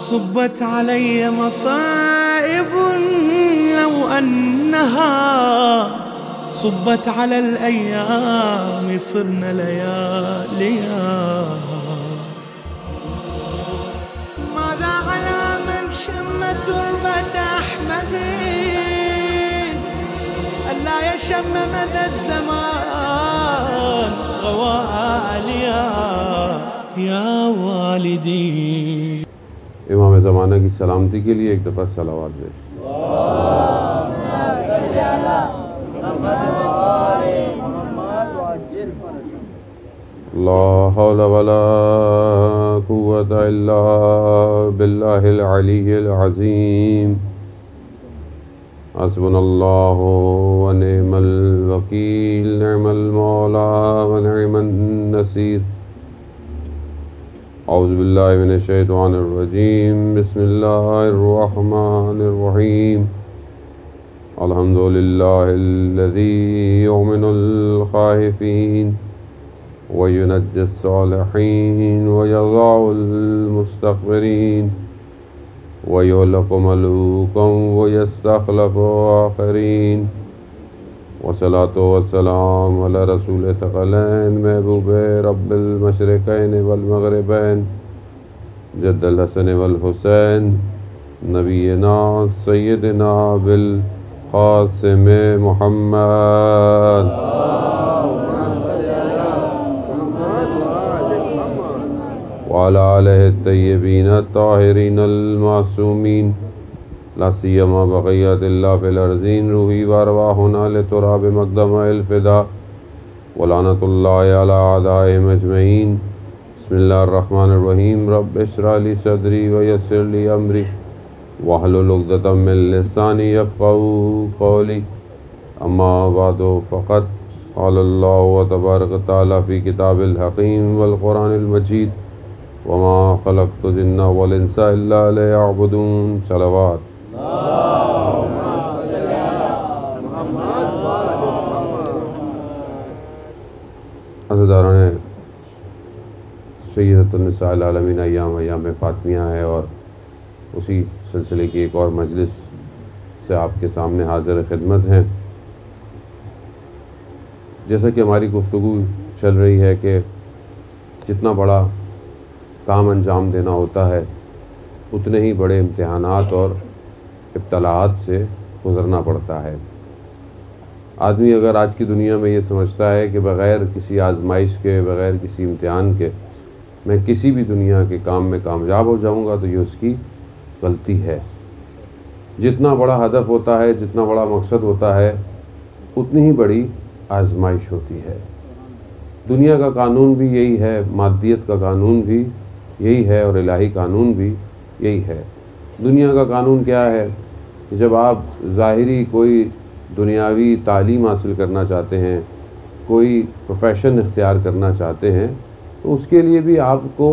صبت علي مصائب لو أنها صبت على الأيام صرن لياليها. ماذا على من شم تربة أحمد ألا يشم مدى الزمان غواليا يا والدي. امام زمانہ کی سلامتی کے لیے ایک دفعہ صلوات پیش. لا حول ولا قوة الا باللہ العلی العظیم. حسبنا اللہ ونعم الوکیل نعم المولا ونعم النصیر. اعوذ باللہ من الشیطان الرجیم. بسم اللہ الرحمن الرحیم. الحمد للہ الذی یؤمن الخائفین وینجی الصالحین ویضع المستغفرین ویہلک ملوکا ویستخلف آخرین. والصلاة والسلام علی رسول ثقلین محبوب رب المشرقین والمغربین جد الحسن والحسین نبینا سیدنا بالقاسم محمد. وعلى آلہ الطیبین الطاہرین المعصومین لا سیما بقیت اللہ فی الارضین. روحی وارواحنا لتراب مقدم الفدا ولعنت اللہ علی اعدائهم اجمعین. بسم اللہ الرحمن الرحیم. رب اشرح لی صدری ویسر لی امری واحلل عقدۃ من لسانی یفقهوا قولی. اما بعد فقد قال اللہ تبارک وتعالی فی کتاب الحکیم والقرآن المجید وما خلقت الجن والانس الا لیعبدون. صلوات. عزیزان سیدۃ النساء العالمین ایام فاطمیہ ہے اور اسی سلسلے کی ایک اور مجلس سے آپ کے سامنے حاضر خدمت ہیں. جیسا کہ ہماری گفتگو چل رہی ہے کہ جتنا بڑا کام انجام دینا ہوتا ہے اتنے ہی بڑے امتحانات اور ابتلاءات سے گزرنا پڑتا ہے. آدمی اگر آج کی دنیا میں یہ سمجھتا ہے کہ بغیر کسی آزمائش کے بغیر کسی امتحان کے میں کسی بھی دنیا کے کام میں کامیاب ہو جاؤں گا تو یہ اس کی غلطی ہے. جتنا بڑا ہدف ہوتا ہے جتنا بڑا مقصد ہوتا ہے اتنی ہی بڑی آزمائش ہوتی ہے. دنیا کا قانون بھی یہی ہے, مادیت کا قانون بھی یہی ہے اور الہی قانون بھی یہی ہے. دنیا کا قانون کیا ہے کہ جب آپ ظاہری کوئی دنیاوی تعلیم حاصل کرنا چاہتے ہیں, کوئی پروفیشن اختیار کرنا چاہتے ہیں تو اس کے لیے بھی آپ کو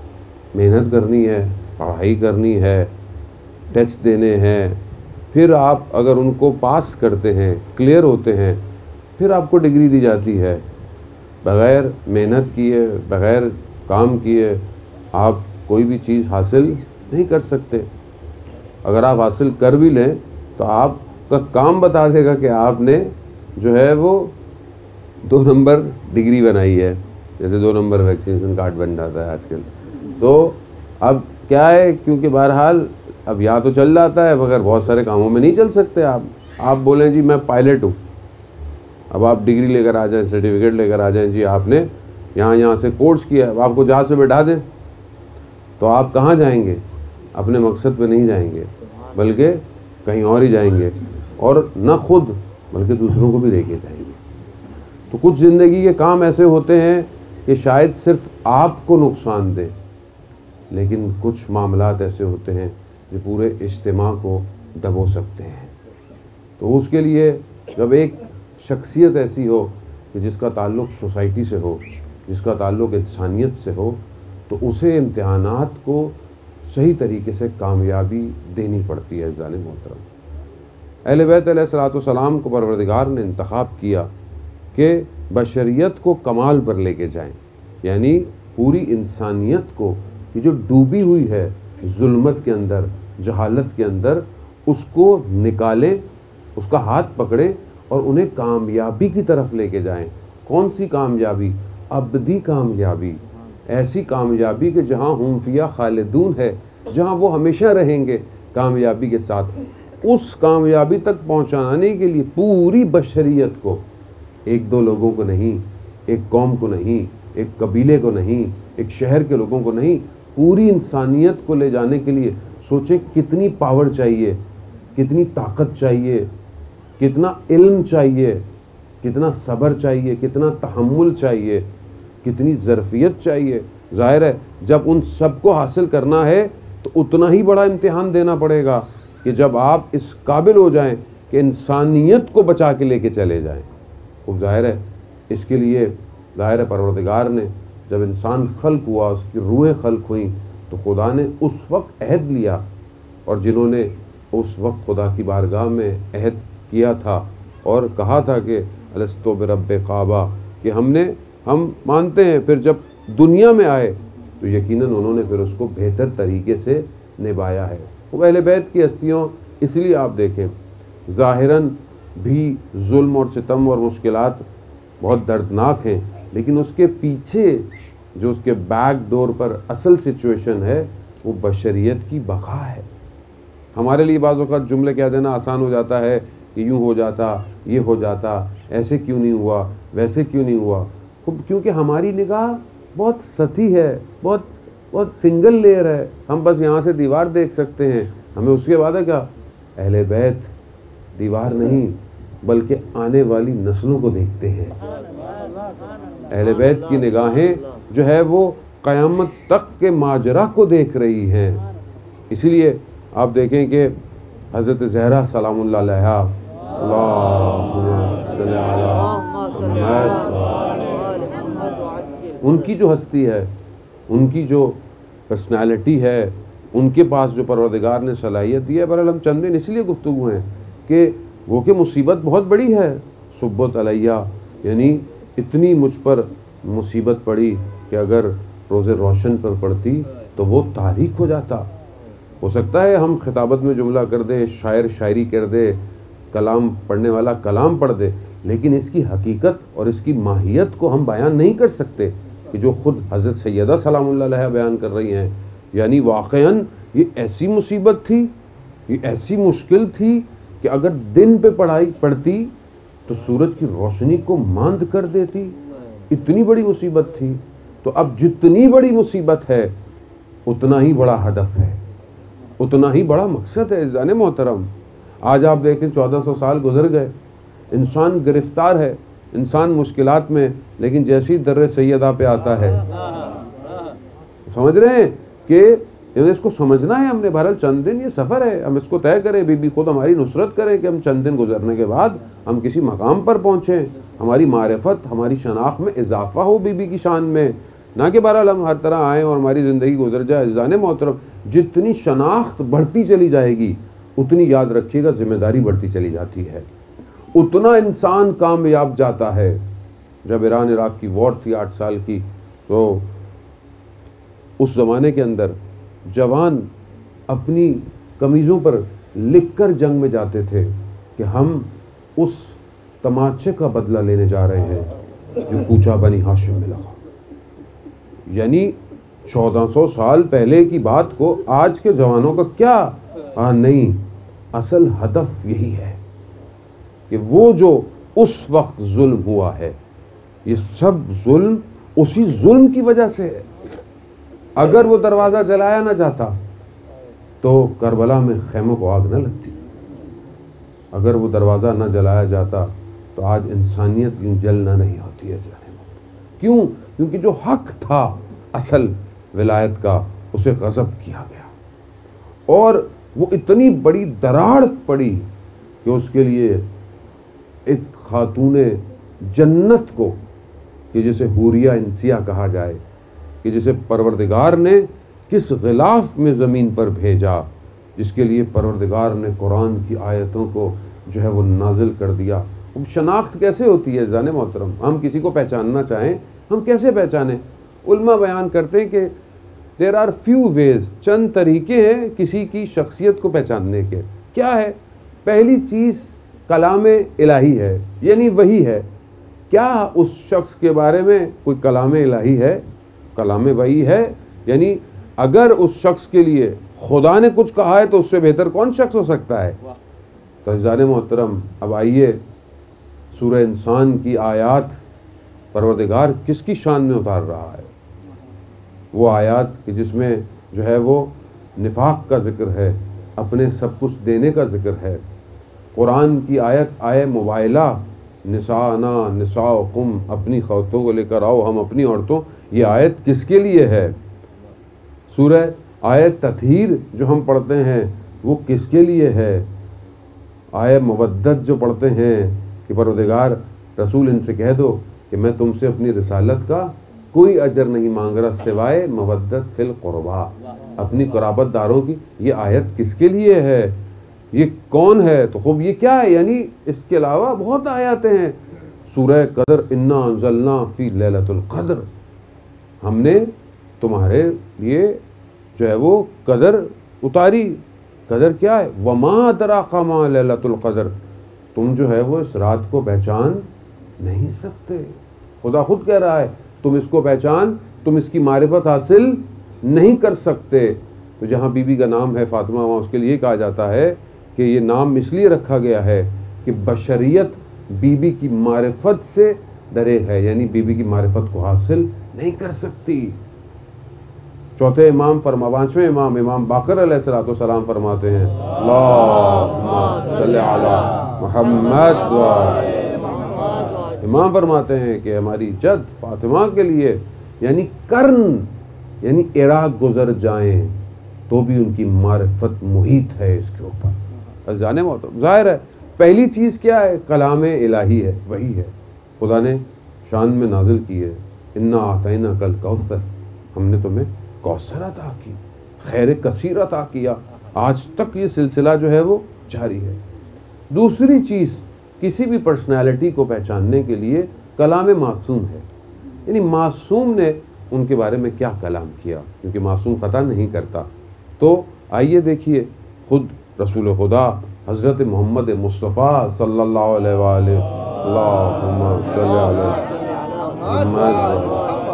محنت کرنی ہے, پڑھائی کرنی ہے, ٹیسٹ دینے ہیں. پھر آپ اگر ان کو پاس کرتے ہیں, کلیئر ہوتے ہیں, پھر آپ کو ڈگری دی جاتی ہے. بغیر محنت کیے بغیر کام کیے آپ کوئی بھی چیز حاصل نہیں کر سکتے. اگر آپ حاصل کر بھی لیں تو آپ کا کام بتا دے گا کہ آپ نے جو ہے وہ 2 نمبر ڈگری بنائی ہے, جیسے 2 نمبر ویکسینیشن کارڈ بن جاتا ہے آج کل. تو اب کیا ہے, کیونکہ بہرحال اب یا تو چل جاتا ہے مگر بہت سارے کاموں میں نہیں چل سکتے. آپ بولیں جی میں پائلٹ ہوں, اب آپ ڈگری لے کر آ جائیں, سرٹیفکیٹ لے کر آ جائیں, جی آپ نے یہاں سے کورس کیا ہے, اب آپ کو جہاز سے بٹھا دیں تو آپ کہاں جائیں گے؟ اپنے مقصد پہ نہیں جائیں گے بلکہ کہیں اور ہی جائیں گے, اور نہ خود بلکہ دوسروں کو بھی لے کے جائیں گے. تو کچھ زندگی کے کام ایسے ہوتے ہیں کہ شاید صرف آپ کو نقصان دیں, لیکن کچھ معاملات ایسے ہوتے ہیں جو پورے اجتماع کو ڈبو سکتے ہیں. تو اس کے لیے جب ایک شخصیت ایسی ہو کہ جس کا تعلق سوسائٹی سے ہو, جس کا تعلق انسانیت سے ہو, تو اسے امتحانات کو صحیح طریقے سے کامیابی دینی پڑتی ہے. عزیزان محترم, اہل بیت علیہ الصلوۃ والسلام کو پروردگار نے انتخاب کیا کہ بشریت کو کمال پر لے کے جائیں, یعنی پوری انسانیت کو یہ جو ڈوبی ہوئی ہے ظلمت کے اندر، جہالت کے اندر اس کو نکالیں، اس کا ہاتھ پکڑیں اور انہیں کامیابی کی طرف لے کے جائیں۔ کون سی کامیابی؟ ابدی کامیابی، ایسی کامیابی کہ جہاں ہم فیہا خالدون ہے، جہاں وہ ہمیشہ رہیں گے کامیابی کے ساتھ۔ اس کامیابی تک پہنچانے کے لیے پوری بشریت کو، ایک دو لوگوں کو نہیں، ایک قوم کو نہیں، ایک قبیلے کو نہیں، ایک شہر کے لوگوں کو نہیں، پوری انسانیت کو لے جانے کے لیے سوچیں کتنی پاور چاہیے، کتنی طاقت چاہیے، کتنا علم چاہیے، کتنا صبر چاہیے، کتنا تحمل چاہیے، کتنی ظرفیت چاہیے۔ ظاہر ہے جب ان سب کو حاصل کرنا ہے تو اتنا ہی بڑا امتحان دینا پڑے گا کہ جب آپ اس قابل ہو جائیں کہ انسانیت کو بچا کے لے کے چلے جائیں۔ خوب ظاہر ہے اس کے لیے ظاہر ہے پروردگار نے جب انسان خلق ہوا، اس کی روحیں خلق ہوئیں، تو خدا نے اس وقت عہد لیا، اور جنہوں نے اس وقت خدا کی بارگاہ میں عہد کیا تھا اور کہا تھا کہ الستو برب کعبہ، کہ ہم مانتے ہیں، پھر جب دنیا میں آئے تو یقیناً انہوں نے پھر اس کو بہتر طریقے سے نبھایا ہے۔ وہ اہل بیت کی ہستیوں، اس لیے آپ دیکھیں ظاہراً بھی ظلم اور ستم اور مشکلات بہت دردناک ہیں، لیکن اس کے پیچھے جو اس کے بیک ڈور پر اصل سچویشن ہے وہ بشریت کی بقا ہے۔ ہمارے لیے بعض اوقات جملے کہہ دینا آسان ہو جاتا ہے کہ یوں ہو جاتا، یہ ہو جاتا، ایسے کیوں نہیں ہوا، ویسے کیوں نہیں ہوا، کیونکہ ہماری نگاہ بہت سطحی ہے، بہت سنگل لیئر ہے۔ ہم بس یہاں سے دیوار دیکھ سکتے ہیں، ہمیں اس کے بعد ہے کیا؟ اہل بیت دیوار نہیں بلکہ آنے والی نسلوں کو دیکھتے ہیں۔ اہل بیت کی نگاہیں جو ہے وہ قیامت تک کے ماجرا کو دیکھ رہی ہیں۔ اسی لیے آپ دیکھیں کہ حضرت زہرا سلام اللہ علیہا، اللہم صلی علی محمد، ان کی جو ہستی ہے، ان کی جو پرسنالٹی ہے، ان کے پاس جو پروردگار نے صلاحیت دی ہے، بہرحال ہم چند دن اس لیے گفتگو ہیں کہ وہ کہ مصیبت بہت بڑی ہے، صبت علیہ، یعنی اتنی مجھ پر مصیبت پڑی کہ اگر روز روشن پر پڑتی تو وہ تاریک ہو جاتا۔ ہو سکتا ہے ہم خطابت میں جملہ کر دیں، شاعر شاعری کر دے، کلام پڑھنے والا کلام پڑھ دے، لیکن اس کی حقیقت اور اس کی ماہیت کو ہم بیان نہیں کر سکتے کہ جو خود حضرت سیدہ سلام اللہ علیہا بیان کر رہی ہیں۔ یعنی واقعاً یہ ایسی مصیبت تھی، یہ ایسی مشکل تھی کہ اگر دن پہ پڑھتی تو سورج کی روشنی کو ماند کر دیتی، اتنی بڑی مصیبت تھی۔ تو اب جتنی بڑی مصیبت ہے اتنا ہی بڑا ہدف ہے، اتنا ہی بڑا مقصد ہے۔ عزیزان محترم، آج آپ دیکھیں 1400 سال گزر گئے، انسان گرفتار ہے، انسان مشکلات میں، لیکن جیسی در سیدہ پہ آتا ہے، سمجھ رہے ہیں کہ اس کو سمجھنا ہے ہم نے۔ بہرحال چند دن یہ سفر ہے، ہم اس کو طے کریں، بی بی خود ہماری نصرت کرے کہ ہم چند دن گزرنے کے بعد ہم کسی مقام پر پہنچیں، ہماری معرفت، ہماری شناخت میں اضافہ ہو بی بی کی شان میں، نہ کہ بہرحال ہم ہر طرح آئیں اور ہماری زندگی گزر جائے۔ عزیزان محترم، جتنی شناخت بڑھتی چلی جائے گی اتنی یاد رکھیے گا ذمہ داری بڑھتی چلی جاتی ہے، اتنا انسان کامیاب جاتا ہے۔ جب ایران عراق کی وار تھی 8 سال کی، تو اس زمانے کے اندر جوان اپنی قمیضوں پر لکھ کر جنگ میں جاتے تھے کہ ہم اس تماچے کا بدلہ لینے جا رہے ہیں جو کوچہ بنی ہاشم میں لگا۔ یعنی 1400 سال پہلے کی بات کو آج کے جوانوں کا کیا نہیں، اصل ہدف یہی ہے کہ وہ جو اس وقت ظلم ہوا ہے، یہ سب ظلم اسی ظلم کی وجہ سے ہے۔ اگر وہ دروازہ جلایا نہ جاتا تو کربلا میں خیموں کو آگ نہ لگتی، اگر وہ دروازہ نہ جلایا جاتا تو آج انسانیت یوں جلنا نہیں ہوتی ہے۔ کیوں؟ کیونکہ جو حق تھا اصل ولایت کا، اسے غصب کیا گیا، اور وہ اتنی بڑی دراڑ پڑی کہ اس کے لیے ایک خاتون جنت کو، کہ جسے حوریہ انسیہ کہا جائے، کہ جسے پروردگار نے کس غلاف میں زمین پر بھیجا، جس کے لیے پروردگار نے قرآن کی آیتوں کو جو ہے وہ نازل کر دیا۔ شناخت کیسے ہوتی ہے عزیزان محترم؟ ہم کسی کو پہچاننا چاہیں، ہم کیسے پہچانیں؟ علماء بیان کرتے ہیں کہ دیر آر فیو ویز، چند طریقے ہیں کسی کی شخصیت کو پہچاننے کے. کیا ہے؟ پہلی چیز کلام الہی ہے، یعنی وحی ہے. کیا اس شخص کے بارے میں کوئی کلام الہی ہے، کلام وحی ہے؟ یعنی اگر اس شخص کے لیے خدا نے کچھ کہا ہے تو اس سے بہتر کون شخص ہو سکتا ہے؟ تو عزیزان محترم، اب آئیے سورہ انسان کی آیات پروردگار کس کی شان میں اتار رہا ہے. وہ آیات کہ جس میں جو ہے وہ نفاق کا ذکر ہے، اپنے سب کچھ دینے کا ذکر ہے. قرآن کی آیت آئے موبائلہ، نساءنا نساؤکم، اپنی عورتوں کو لے کر آؤ، ہم اپنی عورتوں. یہ آیت کس کے لیے ہے؟ سورہ آیت تطہیر جو ہم پڑھتے ہیں وہ کس کے لیے ہے؟ آئے مودت جو پڑھتے ہیں کہ پروردگار رسول ان سے کہہ دو کہ میں تم سے اپنی رسالت کا کوئی اجر نہیں مانگ رہا سوائے مودت فی القربا، اپنی قرابت داروں کی. یہ آیت کس کے لیے ہے؟ یہ کون ہے؟ تو خوب یہ کیا ہے؟ یعنی اس کے علاوہ بہت آیاتیں ہیں. سورہ قدر، انا انزلنا فی لیلۃ القدر، ہم نے تمہارے لیے جو ہے وہ قدر اتاری. قدر کیا ہے؟ وما ادراک ما لیلۃ القدر، تم جو ہے وہ اس رات کو پہچان نہیں سکتے. خدا خود کہہ رہا ہے تم اس کو پہچان، تم اس کی معرفت حاصل نہیں کر سکتے. تو جہاں بی بی کا نام ہے فاطمہ، وہاں اس کے لیے کہا جاتا ہے کہ یہ نام اس لیے رکھا گیا ہے کہ بشریت بی بی کی معرفت سے دریغ ہے، یعنی بی بی کی معرفت کو حاصل نہیں کر سکتی. چوتھے امام پانچویں امام باقر علیہ السلام فرماتے ہیں اللہم صلی علی محمد و امام فرماتے ہیں کہ ہماری جد فاطمہ کے لیے یعنی کرن، یعنی عراق گزر جائیں تو بھی ان کی معرفت محیط ہے اس کے اوپر. جانے محترم، ظاہر ہے پہلی چیز کیا ہے؟ کلام الہی ہے، وہی ہے. خدا نے شان میں نازل کی ہے، انا اعطیناک الکوثر، ہم نے تمہیں کوثر عطا کی، خیر کثیر عطا کیا. آج تک یہ سلسلہ جو ہے وہ جاری ہے. دوسری چیز، کسی بھی پرسنالٹی کو پہچاننے کے لیے کلام معصوم ہے، یعنی معصوم نے ان کے بارے میں کیا کلام کیا، کیونکہ معصوم خطا نہیں کرتا. تو آئیے دیکھیے خود رسول خدا حضرت محمد مصطفیٰ صلی اللہ علیہ وآلہ، اللہم صلی علی محمد.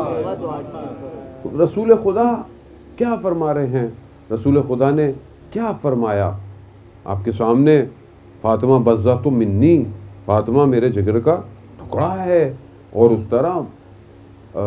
رسول خدا کیا فرما رہے ہیں؟ رسول خدا نے کیا فرمایا؟ آپ کے سامنے فاطمہ بضعۃ منی، فاطمہ میرے جگر کا ٹکڑا ہے، اور اس طرح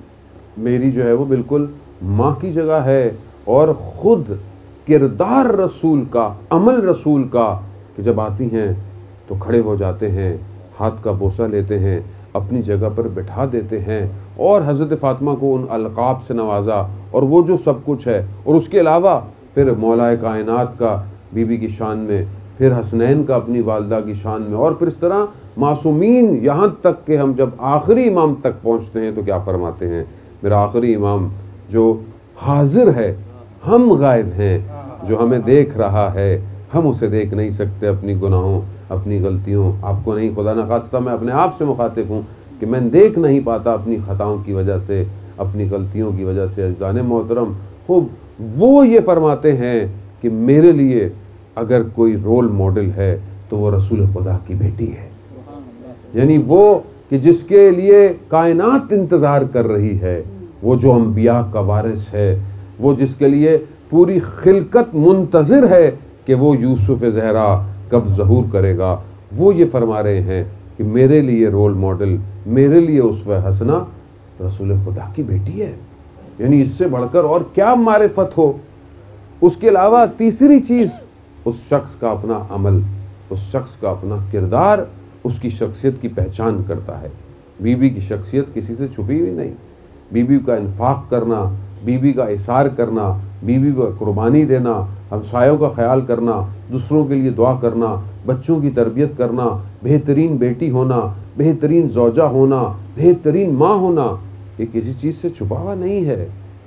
میری جو ہے وہ بالکل ماں کی جگہ ہے. اور خود کردار رسول کا، عمل رسول کا کہ جب آتی ہیں تو کھڑے ہو جاتے ہیں، ہاتھ کا بوسہ لیتے ہیں، اپنی جگہ پر بٹھا دیتے ہیں، اور حضرت فاطمہ کو ان القاب سے نوازا، اور وہ جو سب کچھ ہے. اور اس کے علاوہ پھر مولا کائنات کا بی بی کی شان میں، پھر حسنین کا اپنی والدہ کی شان میں، اور پھر اس طرح معصومین، یہاں تک کہ ہم جب آخری امام تک پہنچتے ہیں تو کیا فرماتے ہیں؟ میرا آخری امام جو حاضر ہے، ہم غائب ہیں، جو ہمیں دیکھ رہا ہے، ہم اسے دیکھ نہیں سکتے اپنی گناہوں، اپنی غلطیوں. آپ کو نہیں، خدا نخواستہ میں اپنے آپ سے مخاطب ہوں کہ میں دیکھ نہیں پاتا اپنی خطاؤں کی وجہ سے، اپنی غلطیوں کی وجہ سے. عزیزان محترم، خوب وہ یہ فرماتے ہیں کہ میرے لیے اگر کوئی رول ماڈل ہے تو وہ رسول خدا کی بیٹی ہے، یعنی وہ کہ جس کے لیے کائنات انتظار کر رہی ہے، وہ جو انبیاء کا وارث ہے، وہ جس کے لیے پوری خلقت منتظر ہے کہ وہ یوسف زہرا کب ظہور کرے گا. وہ یہ فرما رہے ہیں کہ میرے لیے رول ماڈل، میرے لیے اسوہ حسنہ رسول خدا کی بیٹی ہے. یعنی اس سے بڑھ کر اور کیا معرفت ہو. اس کے علاوہ تیسری چیز، اس شخص کا اپنا عمل، اس شخص کا اپنا کردار اس کی شخصیت کی پہچان کرتا ہے. بی بی کی شخصیت کسی سے چھپی ہوئی نہیں. بی بی کا انفاق کرنا، بی بی کا اثار کرنا، بی بی کو قربانی دینا، ہمسایوں کا خیال کرنا، دوسروں کے لیے دعا کرنا، بچوں کی تربیت کرنا، بہترین بیٹی ہونا، بہترین زوجہ ہونا، بہترین ماں ہونا، یہ کسی چیز سے چھپا ہوا نہیں ہے.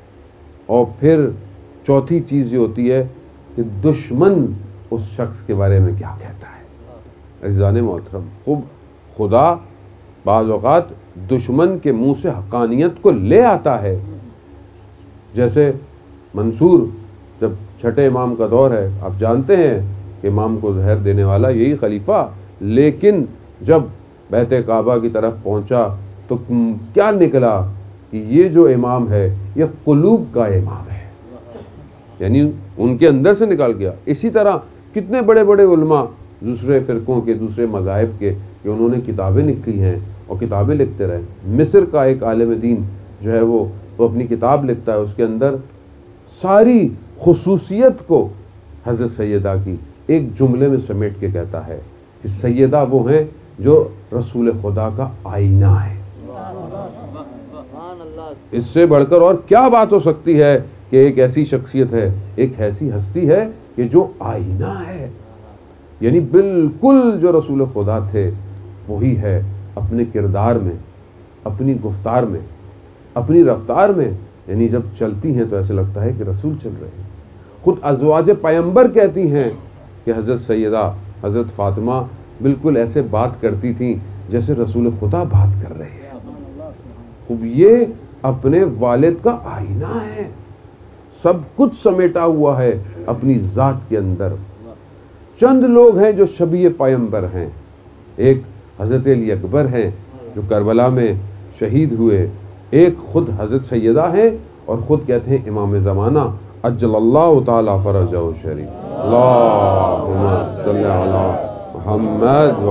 اور پھر چوتھی چیز یہ ہوتی ہے کہ دشمن اس شخص کے بارے میں کیا کہتا ہے. عزیزان محترم، خوب خدا بعض اوقات دشمن کے منہ سے حقانیت کو لے آتا ہے. جیسے منصور جب چھٹے امام کا دور ہے، آپ جانتے ہیں کہ امام کو زہر دینے والا یہی خلیفہ، لیکن جب بیت کعبہ کی طرف پہنچا تو کیا نکلا کہ یہ جو امام ہے یہ قلوب کا امام ہے، یعنی ان کے اندر سے نکال گیا۔ اسی طرح کتنے بڑے بڑے علماء دوسرے فرقوں کے، دوسرے مذاہب کے، کہ انہوں نے کتابیں لکھی ہیں اور کتابیں لکھتے رہے۔ مصر کا ایک عالم دین جو ہے وہ اپنی کتاب لکھتا ہے، اس کے اندر ساری خصوصیت کو حضرت سیدہ کی ایک جملے میں سمیٹ کے کہتا ہے کہ سیدہ وہ ہیں جو رسول خدا کا آئینہ ہے۔ اس سے بڑھ کر اور کیا بات ہو سکتی ہے کہ ایک ایسی شخصیت ہے، ایک ایسی ہستی ہے کہ جو آئینہ ہے، یعنی بالکل جو رسول خدا تھے وہی ہے، اپنے کردار میں، اپنی گفتار میں، اپنی رفتار میں، یعنی جب چلتی ہیں تو ایسے لگتا ہے کہ رسول چل رہے ہیں۔ خود ازواج پیغمبر کہتی ہیں کہ حضرت سیدہ حضرت فاطمہ بالکل ایسے بات کرتی تھیں جیسے رسول خدا بات کر رہے ہیں۔ خوب یہ اپنے والد کا آئینہ ہے، سب کچھ سمیٹا ہوا ہے اپنی ذات کے اندر۔ چند لوگ ہیں جو شبیہ پیغمبر ہیں، ایک حضرت علی اکبر ہیں جو کربلا میں شہید ہوئے، ایک خود حضرت سیدہ ہیں اور خود کہتے ہیں امام زمانہ عجل اللہ تعالی فرجہ شریف، اللہم صلی علی محمد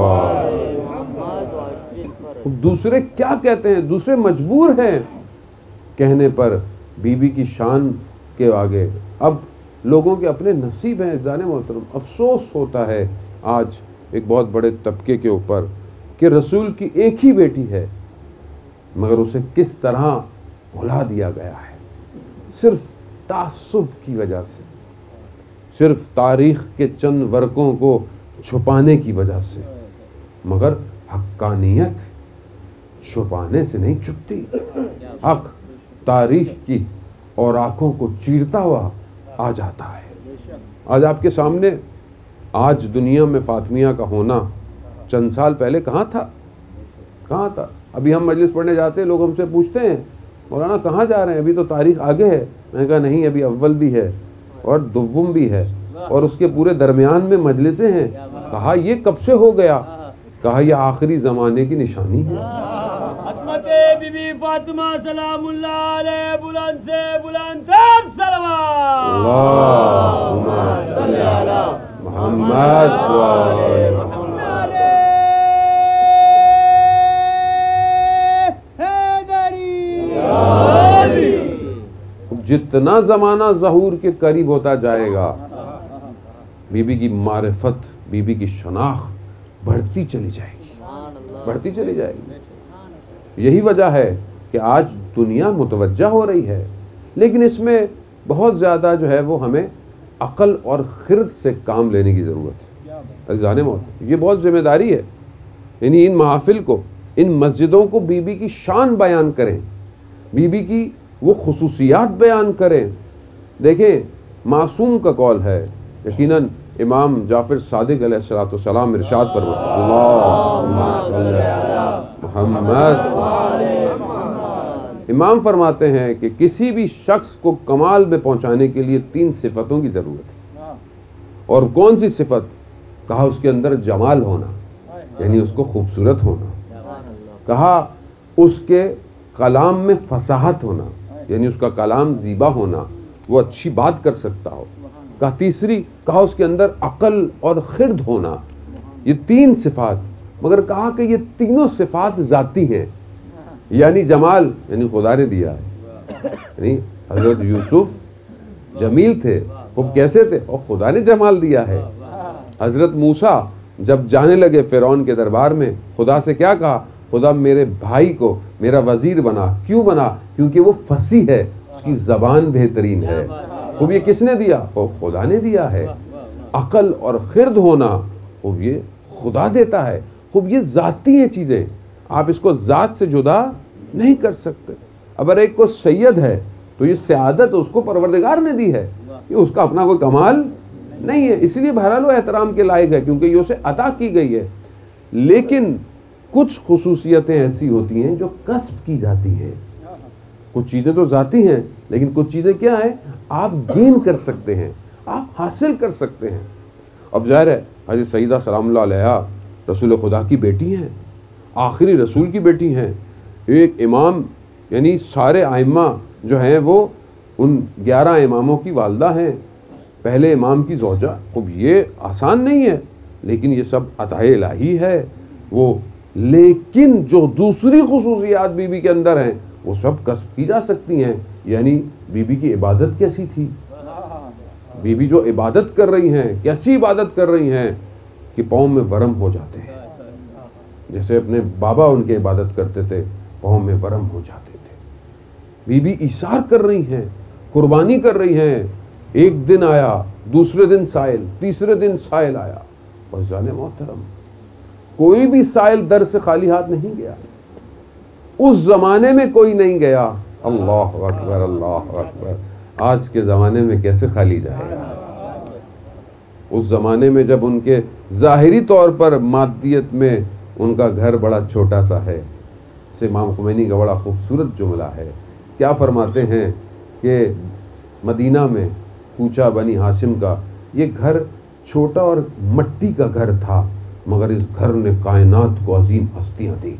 دوسرے کیا کہتے ہیں؟ دوسرے مجبور ہیں کہنے پر بی بی کی شان کے آگے۔ اب لوگوں کے اپنے نصیب ہیں جانے محترم۔ افسوس ہوتا ہے آج ایک بہت بڑے طبقے کے اوپر کہ رسول کی ایک ہی بیٹی ہے مگر اسے کس طرح بھلا دیا گیا ہے، صرف تعصب کی وجہ سے، صرف تاریخ کے چند ورقوں کو چھپانے کی وجہ سے، مگر حقانیت چھپانے سے نہیں چھپتی۔ حق تاریخ کی اور آنکھوں کو چیرتا ہوا آ جاتا ہے۔ آج آپ کے سامنے آج دنیا میں فاطمیہ کا ہونا چند سال پہلے کہاں تھا؟ کہاں تھا؟ ابھی ہم مجلس پڑھنے جاتے ہیں، لوگ ہم سے پوچھتے ہیں مولانا کہاں جا رہے ہیں؟ ابھی تو تاریخ آگے ہے۔ میں نے کہا نہیں، ابھی اول بھی ہے اور دوم بھی ہے اور اس کے پورے درمیان میں مجلسیں ہیں۔ کہا یہ کب سے ہو گیا؟ کہا یہ آخری زمانے کی نشانی ہے۔ عظمت بی بی فاطمہ سلام اللہ علیہ بلند سے بلند تر صلوات، اللہم صلی علی محمد و آل محمد۔ جتنا زمانہ ظہور کے قریب ہوتا جائے گا بی بی کی معرفت، بی بی کی شناخت بڑھتی چلی جائے گی، بڑھتی چلی جائے گی۔ یہی وجہ ہے کہ آج دنیا متوجہ ہو رہی ہے، لیکن اس میں بہت زیادہ جو ہے وہ ہمیں عقل اور خرد سے کام لینے کی ضرورت ہے۔ عزیزان محترم، یہ بہت ذمہ داری ہے، یعنی ان محافل کو، ان مسجدوں کو بی بی کی شان بیان کریں، بی بی کی وہ خصوصیات بیان کریں۔ دیکھیں معصوم کا قول ہے، یقیناً امام جعفر صادق علیہ السلام ارشاد فرماتے ہیں اللہم صلی علی محمد۔ امام فرماتے ہیں کہ کسی بھی شخص کو کمال میں پہنچانے کے لیے 3 صفتوں کی ضرورت ہے۔ اور کون سی صفت؟ کہا اس کے اندر جمال ہونا، یعنی اس کو خوبصورت ہونا۔ کہا اس کے کلام میں فصاحت ہونا، یعنی اس کا کلام زیبا ہونا، وہ اچھی بات کر سکتا ہو۔ کہا تیسری، کہا اس کے اندر عقل اور خرد ہونا۔ یہ 3 صفات، مگر کہا کہ یہ تینوں صفات ذاتی ہیں، یعنی جمال یعنی خدا نے دیا ہے، یعنی حضرت یوسف جمیل تھے، وہ کیسے تھے؟ اور خدا نے جمال دیا ہے۔ حضرت موسیٰ جب جانے لگے فرعون کے دربار میں، خدا سے کیا کہا؟ خدا میرے بھائی کو میرا وزیر بنا۔ کیوں بنا؟ کیونکہ وہ فصیح ہے، اس کی زبان بہترین ہے۔ خوب یہ کس نے دیا؟ خدا نے دیا ہے۔ عقل اور خرد ہونا خوب یہ خدا دیتا ہے۔ خوب یہ ذاتی ہیں چیزیں، آپ اس کو ذات سے جدا نہیں کر سکتے۔ اگر ایک کو سید ہے تو یہ سعادت اس کو پروردگار نے دی ہے، یہ اس کا اپنا کوئی کمال نہیں ہے، اس لیے بہرحال وہ احترام کے لائق ہے کیونکہ یہ اسے عطا کی گئی ہے۔ لیکن کچھ خصوصیتیں ایسی ہوتی ہیں جو کسب کی جاتی ہیں، کچھ چیزیں تو ذاتی ہیں، لیکن کچھ چیزیں کیا ہیں آپ گین کر سکتے ہیں، آپ حاصل کر سکتے ہیں۔ اب ظاہر ہے حضرت سیدہ سلام اللہ علیہا رسول خدا کی بیٹی ہیں، آخری رسول کی بیٹی ہیں، ایک امام یعنی سارے ائمہ جو ہیں وہ ان 11 اماموں کی والدہ ہیں، پہلے امام کی زوجہ۔ خب یہ آسان نہیں ہے، لیکن یہ سب عطا الہی ہے وہ، لیکن جو دوسری خصوصیات بی بی کے اندر ہیں وہ سب کسب کی جا سکتی ہیں۔ یعنی بی بی کی عبادت کیسی تھی، بی بی جو عبادت کر رہی ہیں کیسی عبادت کر رہی ہیں کہ پاؤں میں ورم ہو جاتے ہیں، جیسے اپنے بابا ان کے عبادت کرتے تھے پاؤں میں ورم ہو جاتے تھے۔ بی بی ایثار کر رہی ہیں، قربانی کر رہی ہیں، ایک دن آیا، دوسرے دن سائل، تیسرے دن سائل آیا۔ بس جانے محترم کوئی بھی سائل در سے خالی ہاتھ نہیں گیا، اس زمانے میں کوئی نہیں گیا۔ اللہ اکبر اللہ اکبر، آج کے زمانے میں کیسے خالی جائے گا؟ اس زمانے میں جب ان کے ظاہری طور پر مادیت میں ان کا گھر بڑا چھوٹا سا ہے، سے امام خمینی کا بڑا خوبصورت جملہ ہے، کیا فرماتے ہیں کہ مدینہ میں پوچھا بنی ہاشم کا، یہ گھر چھوٹا اور مٹی کا گھر تھا، مگر اس گھر نے کائنات کو عظیم ہستیاں دی۔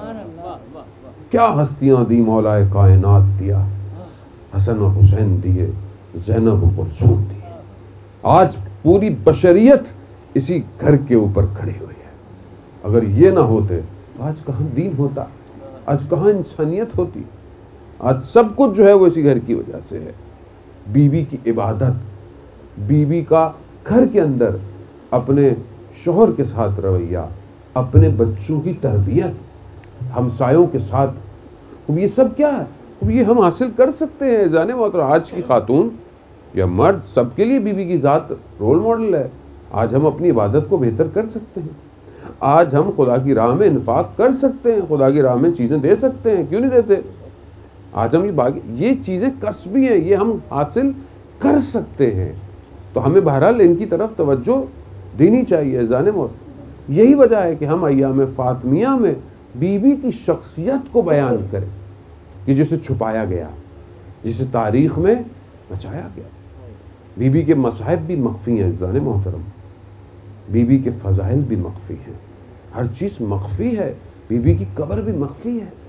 کیا ہستیاں دی مولا کائنات دیا، حسن اور حسین دیے، زینب و کلثوم دی۔ آج پوری بشریت اسی گھر کے اوپر کھڑی ہوئی ہے۔ اگر یہ نہ ہوتے تو آج کہاں دین ہوتا، آج کہاں انسانیت ہوتی؟ آج سب کچھ جو ہے وہ اسی گھر کی وجہ سے ہے۔ بیوی کی عبادت، بیوی کا گھر کے اندر اپنے شوہر کے ساتھ رویہ، اپنے بچوں کی تربیت، ہمسایوں کے ساتھ، اب یہ سب کیا ہے؟ اب یہ ہم حاصل کر سکتے ہیں۔ جانے محترم آج کی خاتون یا مرد سب کے لیے بیوی کی ذات رول ماڈل ہے۔ آج ہم اپنی عبادت کو بہتر کر سکتے ہیں، آج ہم خدا کی راہ میں انفاق کر سکتے ہیں، خدا کی راہ میں چیزیں دے سکتے ہیں، کیوں نہیں دیتے؟ آج ہم یہ چیزیں کسبی ہیں، یہ ہم حاصل کر سکتے ہیں، تو ہمیں بہرحال ان کی طرف توجہ دینی چاہیے۔ جانے محترم یہی وجہ ہے کہ ہم ایام فاطمیہ میں بیوی کی شخصیت کو بیان کریں کہ جسے چھپایا گیا، جسے تاریخ میں بچایا گیا۔ بیوی کے مصائب بھی مخفی ہیں جان محترم، بیوی کے فضائل بھی مخفی ہیں، ہر چیز مخفی ہے، بیوی کی قبر بھی مخفی ہے،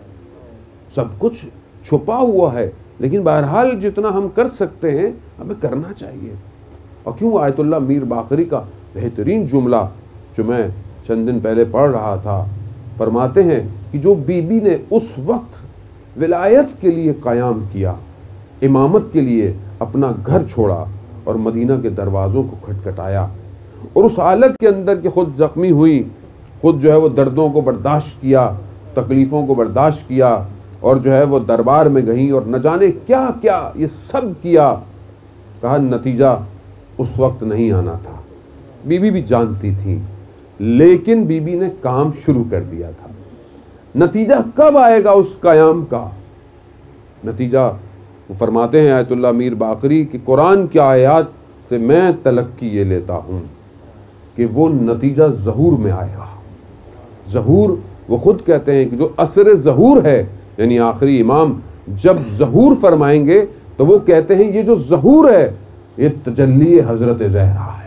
سب کچھ چھپا ہوا ہے، لیکن بہرحال جتنا ہم کر سکتے ہیں ہمیں کرنا چاہیے۔ اور کیوں آیت اللہ میر باقری کا بہترین جملہ جو میں چند دن پہلے پڑھ رہا تھا، فرماتے ہیں کہ جو بیوی نے اس وقت ولایت کے لیے قیام کیا، امامت کے لیے اپنا گھر چھوڑا اور مدینہ کے دروازوں کو کھٹکھٹایا، اور اس حالت کے اندر کہ خود زخمی ہوئی، خود جو ہے وہ دردوں کو برداشت کیا، تکلیفوں کو برداشت کیا، اور جو ہے وہ دربار میں گئیں اور نہ جانے کیا کیا یہ سب کیا، کہا نتیجہ اس وقت نہیں آنا تھا۔ بیوی بھی جانتی تھی، لیکن بیوی نے کام شروع کر دیا تھا۔ نتیجہ کب آئے گا اس قیام کا؟ نتیجہ وہ فرماتے ہیں آیت اللہ میر باقری کہ قرآن کی آیات سے میں تلقی یہ لیتا ہوں کہ وہ نتیجہ ظہور میں آئے گا۔ ظہور وہ خود کہتے ہیں کہ جو عصر ظہور ہے، یعنی آخری امام جب ظہور فرمائیں گے تو وہ کہتے ہیں یہ جو ظہور ہے یہ تجلی حضرت زہرا ہے۔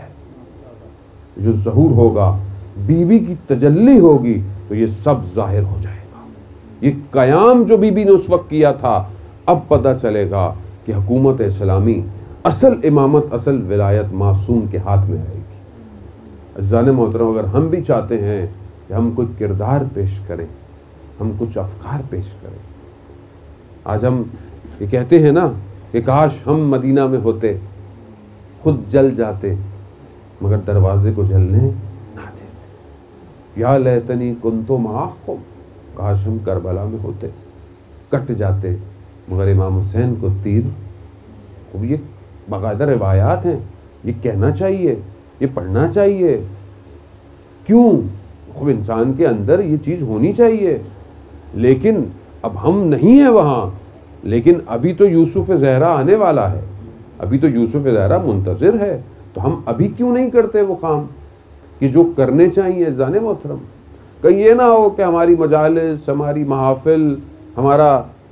جو ظہور ہوگا، بیوی کی تجلی ہوگی تو یہ سب ظاہر ہو جائے گا۔ یہ قیام جو بیوی نے اس وقت کیا تھا، اب پتہ چلے گا کہ حکومت اسلامی، اصل امامت، اصل ولایت معصوم کے ہاتھ میں آئے گی۔ عزیزان محترم، اگر ہم بھی چاہتے ہیں کہ ہم کوئی کردار پیش کریں، ہم کچھ افکار پیش کریں، آج ہم یہ کہتے ہیں نا کہ کاش ہم مدینہ میں ہوتے، خود جل جاتے، مگر دروازے کو جلنے نہ دیتے۔ یا لیتنی کنت معاہم، کاش ہم کربلا میں ہوتے، کٹ جاتے، مگر امام حسین کو تیر، خوب یہ باقاعدہ روایات ہیں، یہ کہنا چاہیے، یہ پڑھنا چاہیے۔ کیوں؟ خوب انسان کے اندر یہ چیز ہونی چاہیے، لیکن اب ہم نہیں ہیں وہاں۔ لیکن ابھی تو یوسف زہرا آنے والا ہے، ابھی تو یوسف زہرا منتظر ہے، تو ہم ابھی کیوں نہیں کرتے وہ کام کہ جو کرنے چاہیے؟ جانے محترم کہیں یہ نہ ہو کہ ہماری مجالس، ہماری محافل، ہمارا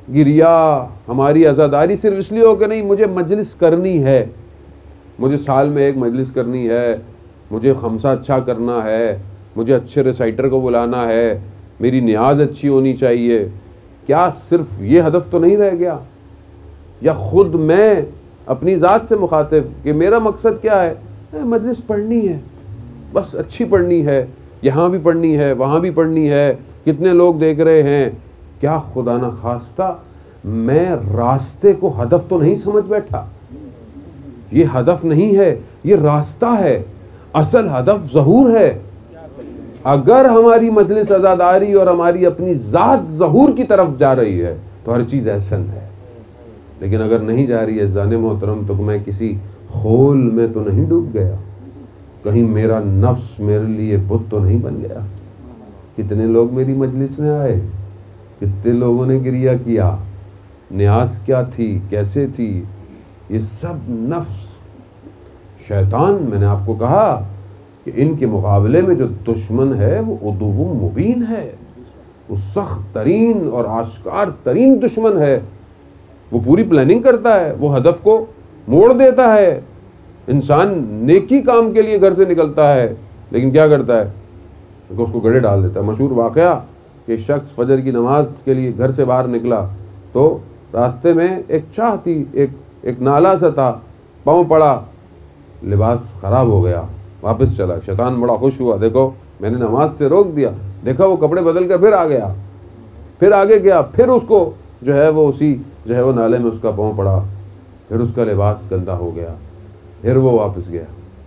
گریا ہماری عزاداری صرف اس لیے ہو کہ نہیں مجھے مجلس کرنی ہے، مجھے سال میں ایک مجلس کرنی ہے، مجھے خمسہ اچھا کرنا ہے، مجھے اچھے ریسائٹر کو بلانا ہے، میری نیاز اچھی ہونی چاہیے، کیا صرف یہ ہدف تو نہیں رہ گیا؟ یا خود میں اپنی ذات سے مخاطب کہ میرا مقصد کیا ہے؟ مجلس پڑھنی ہے، بس اچھی پڑھنی ہے، یہاں بھی پڑھنی ہے، وہاں بھی پڑھنی ہے، کتنے لوگ دیکھ رہے ہیں، کیا خدا نہ خواستہ میں راستے کو ہدف تو نہیں سمجھ بیٹھا؟ یہ ہدف نہیں ہے، یہ راستہ ہے، اصل ہدف ظہور ہے۔ اگر ہماری مجلس عزاداری اور ہماری اپنی ذات ظہور کی طرف جا رہی ہے تو ہر چیز احسن ہے، لیکن اگر نہیں جا رہی ہے عزیزان محترم تو میں کسی خول میں تو نہیں ڈوب گیا، کہیں میرا نفس میرے لیے بت تو نہیں بن گیا۔ کتنے لوگ میری مجلس میں آئے، کتنے لوگوں نے گریہ کیا، نیاز کیا تھی، کیسے تھی، یہ سب نفس شیطان۔ میں نے آپ کو کہا کہ ان کے مقابلے میں جو دشمن ہے وہ عدو مبین ہے، وہ سخت ترین اور آشکار ترین دشمن ہے۔ وہ پوری پلاننگ کرتا ہے، وہ ہدف کو موڑ دیتا ہے۔ انسان نیکی کام کے لیے گھر سے نکلتا ہے لیکن کیا کرتا ہے؟ اس کو گڑھے ڈال دیتا ہے۔ مشہور واقعہ کہ شخص فجر کی نماز کے لیے گھر سے باہر نکلا تو راستے میں ایک چاہ تھی، ایک نالا سا تھا، پاؤں پڑا، لباس خراب ہو گیا، واپس چلا۔ شیطان بڑا خوش ہوا، دیکھو میں نے نماز سے روک دیا، دیکھا وہ کپڑے بدل کر پھر آ گیا، پھر آگے گیا، پھر اس کو جو ہے وہ اسی جو ہے وہ نالے میں اس کا پاؤں پڑا، پھر اس کا لباس گندا ہو گیا، پھر وہ واپس گیا۔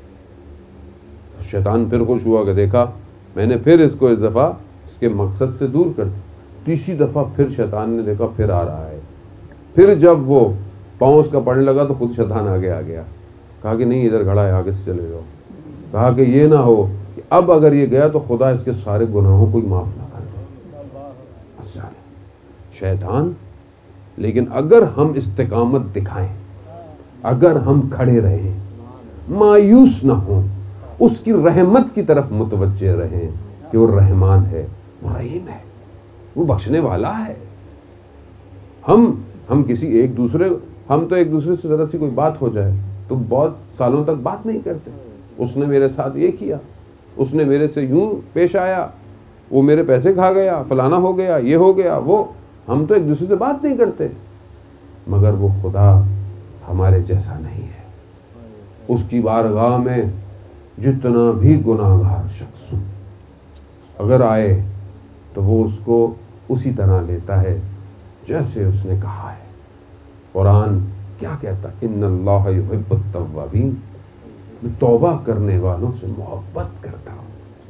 شیطان پھر خوش ہوا کہ دیکھا میں نے پھر اس کو اس دفعہ اس کے مقصد سے دور کر دیا۔ تیسری دفعہ پھر شیطان نے دیکھا پھر آ رہا ہے، پھر جب وہ پاؤں اس کا پڑنے لگا تو خود شیطان آگے آ گیا، کہا کہ نہیں ادھر کھڑا ہے، آگے سے چلے جاؤ۔ کہا کہ یہ نہ ہو کہ اب اگر یہ گیا تو خدا اس کے سارے گناہوں کو ہی معاف نہ کر دے۔ شیطان، لیکن اگر ہم استقامت دکھائیں، اگر ہم کھڑے رہیں، مایوس نہ ہوں، اس کی رحمت کی طرف متوجہ رہیں کہ وہ رحمان ہے، وہ رحیم ہے، وہ بخشنے والا ہے۔ ہم کسی ایک دوسرے ہم تو ایک دوسرے سے ذرا سی کوئی بات ہو جائے تو بہت سالوں تک بات نہیں کرتے۔ اس نے میرے ساتھ یہ کیا، اس نے میرے سے یوں پیش آیا، وہ میرے پیسے کھا گیا، فلانا ہو گیا، یہ ہو گیا، وہ ہم تو ایک دوسرے سے بات نہیں کرتے۔ مگر وہ خدا ہمارے جیسا نہیں ہے۔ اس کی بارگاہ میں جتنا بھی گناہگار شخص ہو، اگر آئے تو وہ اس کو اسی طرح لیتا ہے جیسے اس نے کہا ہے۔ قرآن کیا کہتا ہے؟ ان اللہ یحب التوابین، میں توبہ کرنے والوں سے محبت کرتا ہوں۔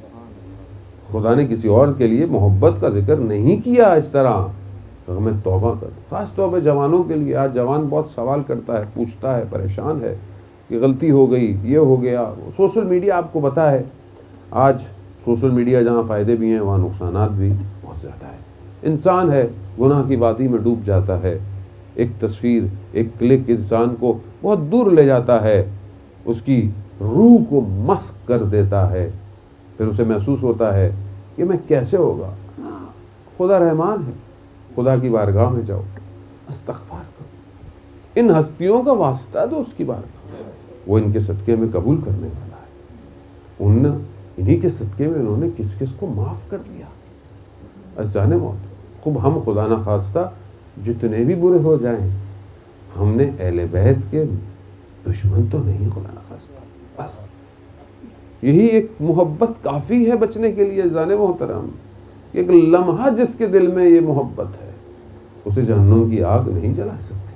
خدا نے کسی اور کے لیے محبت کا ذکر نہیں کیا اس طرح، میں توبہ کرتا ہوں۔ خاص طور پہ جوانوں کے لیے، آج جوان بہت سوال کرتا ہے، پوچھتا ہے، پریشان ہے کہ غلطی ہو گئی، یہ ہو گیا۔ سوشل میڈیا آپ کو پتہ ہے، آج سوشل میڈیا جہاں فائدے بھی ہیں وہاں نقصانات بھی بہت زیادہ ہے۔ انسان ہے گناہ کی وادی میں ڈوب جاتا ہے، ایک تصویر، ایک کلک انسان کو بہت دور لے جاتا ہے، اس کی روح کو مسخ کر دیتا ہے، پھر اسے محسوس ہوتا ہے کہ میں کیسے ہوگا۔ خدا رحمان ہے، خدا کی بارگاہ میں جاؤ، استغفار کرو، ان ہستیوں کا واسطہ دو اس کی بارگاہ، وہ ان کے صدقے میں قبول کرنے والا ہے۔ انہی کے صدقے میں انہوں نے کس کس کو معاف کر دیا۔ عزیزان موت، خوب ہم خدا نہ خواستہ جتنے بھی برے ہو جائیں، ہم نے اہل بیت کے دشمن تو نہیں خدا نہ خواستہ، بس یہی ایک محبت کافی ہے بچنے کے لیے۔ عزیزان محترم، ایک لمحہ جس کے دل میں یہ محبت ہے اسے جہنم کی آگ نہیں جلا سکتی۔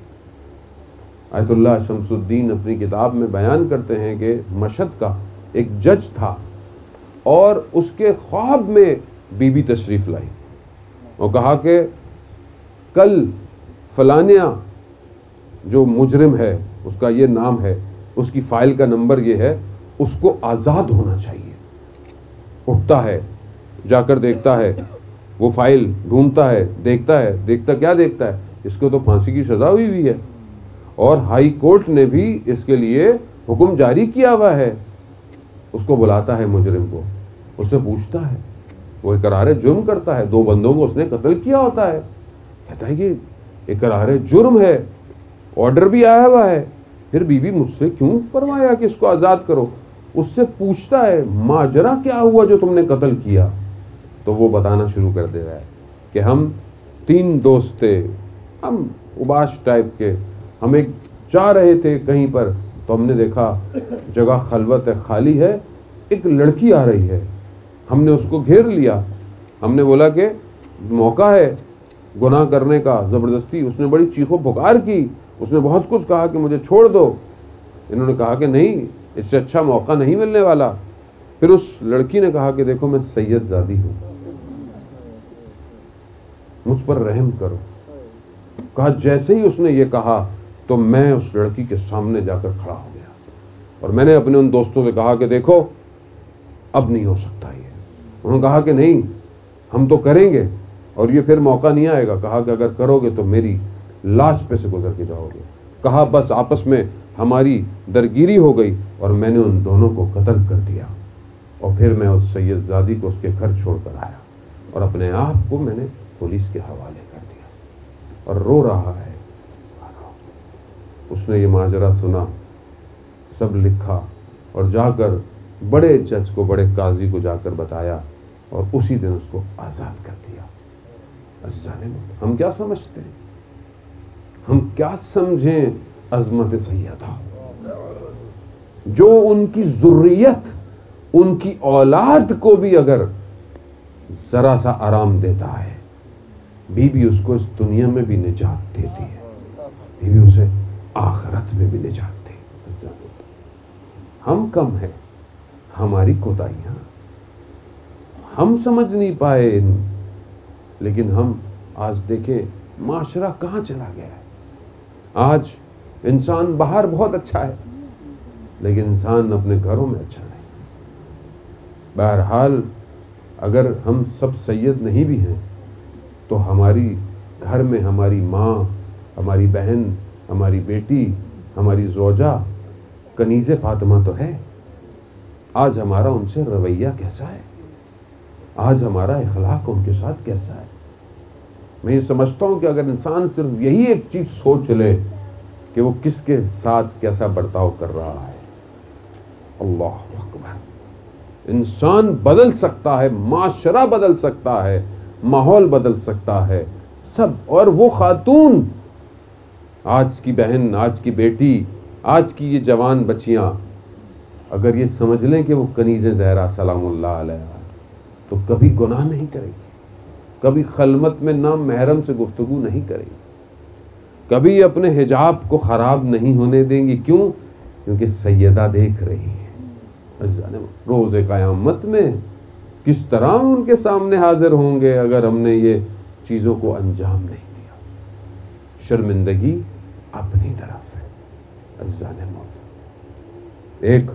آیت اللہ شمس الدین اپنی کتاب میں بیان کرتے ہیں کہ مشہد کا ایک جج تھا اور اس کے خواب میں بی بی تشریف لائی اور کہا کہ کل فلانیہ جو مجرم ہے، اس کا یہ نام ہے، اس کی فائل کا نمبر یہ ہے، اس کو آزاد ہونا چاہیے۔ اٹھتا ہے، جا کر دیکھتا ہے، وہ فائل ڈھونڈتا ہے، دیکھتا کیا دیکھتا ہے؟ اس کو تو پھانسی کی سزا ہوئی ہے اور ہائی کورٹ نے بھی اس کے لیے حکم جاری کیا ہوا ہے۔ اس کو بلاتا ہے مجرم کو، اس سے پوچھتا ہے، وہ اقرار جرم کرتا ہے، 2 بندوں کو اس نے قتل کیا ہوتا ہے۔ کہتا ہے کہ اقرار جرم ہے، آرڈر بھی آیا ہوا ہے، پھر بیوی مجھ سے کیوں فرمایا کہ اس کو آزاد کرو؟ اس سے پوچھتا ہے ماجرا کیا ہوا جو تم نے قتل کیا؟ تو وہ بتانا شروع کر دے رہا ہے کہ ہم 3 دوست تھے، ہم اباش ٹائپ کے، ہم ایک جا رہے تھے کہیں پر، تو ہم نے دیکھا جگہ خلوت ہے، خالی ہے، ایک لڑکی آ رہی ہے، ہم نے اس کو گھیر لیا، ہم نے بولا کہ موقع ہے گناہ کرنے کا، زبردستی اس نے بڑی چیخو پکار کی، اس نے بہت کچھ کہا کہ مجھے چھوڑ دو، انہوں نے کہا کہ نہیں، اس سے اچھا موقع نہیں ملنے والا۔ پھر اس لڑکی نے کہا کہ دیکھو میں سید زادی ہوں، مجھ پر رحم کرو۔ کہا جیسے ہی اس نے یہ کہا تو میں اس لڑکی کے سامنے جا کر کھڑا ہو گیا اور میں نے اپنے ان دوستوں سے کہا کہ دیکھو اب نہیں ہو سکتا یہ۔ انہوں نے کہا کہ نہیں ہم تو کریں گے اور یہ پھر موقع نہیں آئے گا۔ کہا کہ اگر کرو گے تو میری لاش پہ سے گزر کے جاؤ گے۔ کہا بس آپس میں ہماری درگیری ہو گئی اور میں نے ان دونوں کو قتل کر دیا، اور پھر میں اس سید زادی کو اس کے گھر چھوڑ کر آیا اور اپنے آپ کو میں نے پولیس کے حوالے کر دیا اور رو رہا ہے۔ اس نے یہ ماجرا سنا، سب لکھا اور جا کر بڑے جج کو، بڑے قاضی کو جا کر بتایا اور اسی دن اس کو آزاد کر دیا۔ عزیزان ہم کیا سمجھتے ہیں، ہم کیا سمجھیں عظمت سیدہ، جو ان کی ذریت، ان کی اولاد کو بھی اگر ذرا سا آرام دیتا ہے، بیوی اس کو اس دنیا میں بھی نجات دیتی ہے، بیوی اسے آخرت میں بھی نجات دے۔ ہم کم ہیں، ہماری کوتاہیاں ہم سمجھ نہیں پائے، لیکن ہم آج دیکھیں معاشرہ کہاں چلا گیا ہے۔ آج انسان باہر بہت اچھا ہے لیکن انسان اپنے گھروں میں اچھا نہیں۔ بہرحال اگر ہم سب سید نہیں بھی ہیں تو ہماری گھر میں ہماری ماں، ہماری بہن، ہماری بیٹی، ہماری زوجہ کنیز فاطمہ تو ہے۔ آج ہمارا ان سے رویہ کیسا ہے، آج ہمارا اخلاق ان کے ساتھ کیسا ہے؟ میں یہ سمجھتا ہوں کہ اگر انسان صرف یہی ایک چیز سوچ لے کہ وہ کس کے ساتھ کیسا برتاؤ کر رہا ہے، اللہ اکبر، انسان بدل سکتا ہے، معاشرہ بدل سکتا ہے، ماحول بدل سکتا ہے سب۔ اور وہ خاتون، آج کی بہن، آج کی بیٹی، آج کی یہ جوان بچیاں اگر یہ سمجھ لیں کہ وہ کنیز زہرا سلام اللہ علیہ تو کبھی گناہ نہیں کرے گی، کبھی خلوت میں نام محرم سے گفتگو نہیں کرے گی، کبھی اپنے حجاب کو خراب نہیں ہونے دیں گی۔ کیوں؟ کیونکہ سیدہ دیکھ رہی ہیں۔ روز قیامت میں کس طرح ان کے سامنے حاضر ہوں گے اگر ہم نے یہ چیزوں کو انجام نہیں دیا۔ شرمندگی اپنی طرف ہے۔ عزیزان محترم، ایک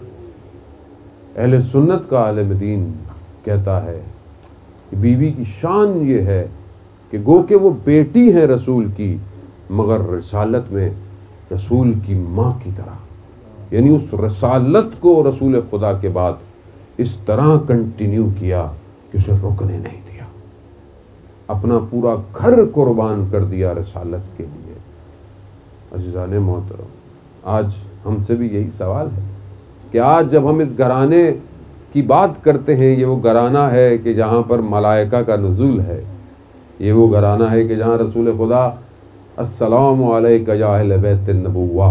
اہل سنت کا عالم دین کہتا ہے کہ بیوی کی شان یہ ہے کہ گو کہ وہ بیٹی ہے رسول کی، مگر رسالت میں رسول کی ماں کی طرح، یعنی اس رسالت کو رسول خدا کے بعد اس طرح کنٹینیو کیا کہ اسے رکنے نہیں دیا، اپنا پورا گھر قربان کر دیا رسالت کے لیے۔ عزیزان محترم، آج ہم سے بھی یہی سوال ہے کہ آج جب ہم اس گھرانے کی بات کرتے ہیں، یہ وہ گھرانہ ہے کہ جہاں پر ملائکہ کا نزول ہے، یہ وہ گھرانہ ہے کہ جہاں رسول خدا السلام علیکہ یا اہل بیت النبوہ،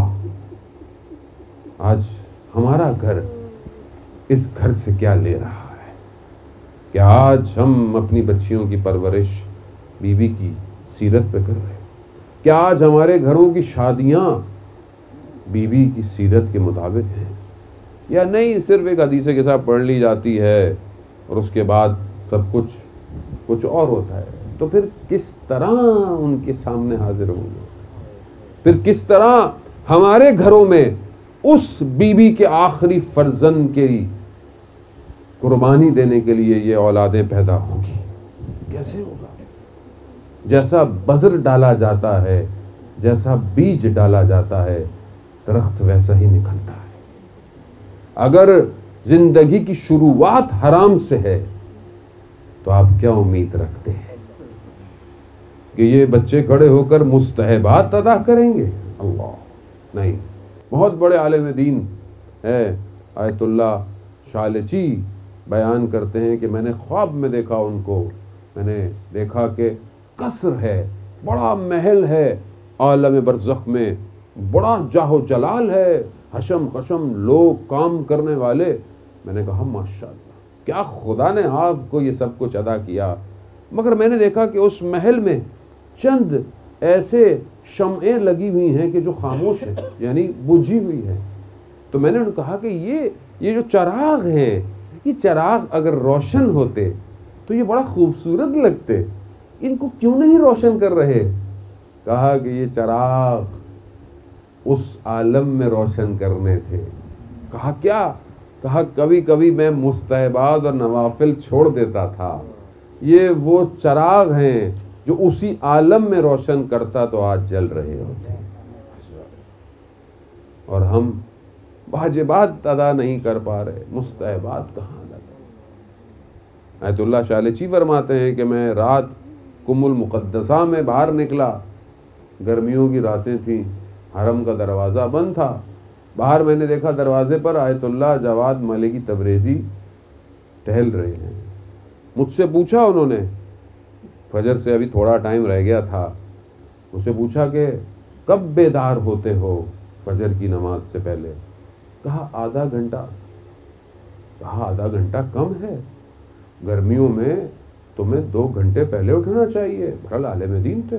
آج ہمارا گھر اس گھر سے کیا لے رہا ہے کہ آج ہم اپنی بچیوں کی پرورش بیوی کی سیرت پہ کر رہے ہیں؟ کیا آج ہمارے گھروں کی شادیاں بیوی کی سیرت کے مطابق ہیں یا نہیں؟ صرف ایک حدیث کے ساتھ پڑھ لی جاتی ہے اور اس کے بعد سب کچھ اور ہوتا ہے۔ تو پھر کس طرح ان کے سامنے حاضر ہوں گے؟ پھر کس طرح ہمارے گھروں میں اس بیوی کے آخری فرزند کی قربانی دینے کے لیے یہ اولادیں پیدا ہوں گی؟ کیسے ہوگا؟ جیسا بذر ڈالا جاتا ہے، جیسا بیج ڈالا جاتا ہے، درخت ویسا ہی نکلتا ہے۔ اگر زندگی کی شروعات حرام سے ہے تو آپ کیا امید رکھتے ہیں؟ کہ یہ بچے کھڑے ہو کر مستحبات ادا کریں گے؟ اللہ نہیں. بہت بڑے عالم دین ہے آیت اللہ شالچی بیان کرتے ہیں کہ میں نے خواب میں دیکھا ان کو، میں نے دیکھا کہ قصر ہے، بڑا محل ہے عالم برزخ میں، بڑا جاہ و جلال ہے، حشم خشم لوگ کام کرنے والے. میں نے کہا ماشاءاللہ کیا خدا نے آپ کو یہ سب کچھ عطا کیا. مگر میں نے دیکھا کہ اس محل میں چند ایسے شمعیں لگی ہوئی ہیں کہ جو خاموش ہیں، یعنی بجھی ہوئی ہیں. تو میں نے انہیں کہا کہ یہ جو چراغ ہیں، یہ چراغ اگر روشن ہوتے تو یہ بڑا خوبصورت لگتے، ان کو کیوں نہیں روشن کر رہے؟ کہا کہ یہ چراغ اس عالم میں روشن کرنے تھے. کہا کیا؟ کہا کبھی کبھی میں مستحبات اور نوافل چھوڑ دیتا تھا، یہ وہ چراغ ہیں جو اسی عالم میں روشن کرتا تو آج جل رہے ہوتے. اور ہم واجبات ادا نہیں کر پا رہے، مستحبات کہاں لگے. آیت اللہ شالچی فرماتے ہیں کہ میں رات کم المقدسہ میں باہر نکلا، گرمیوں کی راتیں تھیں، حرم کا دروازہ بند تھا. باہر میں نے دیکھا دروازے پر آیت اللہ جواد ملکی تبریزی ٹہل رہے ہیں. مجھ سے پوچھا انہوں نے، فجر سے ابھی تھوڑا ٹائم رہ گیا تھا، مجھ سے پوچھا کہ کب بیدار ہوتے ہو فجر کی نماز سے پہلے؟ کہا آدھا گھنٹہ. کہا آدھا گھنٹہ کم ہے، گرمیوں میں تمہیں 2 گھنٹے پہلے اٹھنا چاہیے. بہرحال عالم دین تھے.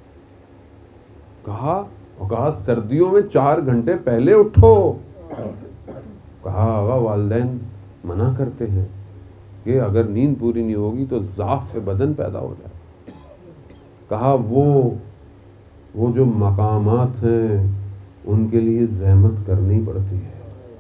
کہا سردیوں میں 4 گھنٹے پہلے اٹھو. کہا آغا والدین منع کرتے ہیں کہ اگر نیند پوری نہیں ہوگی تو ضعف بدن پیدا ہو جائے. کہا وہ جو مقامات ہیں ان کے لیے زحمت کرنی پڑتی ہے.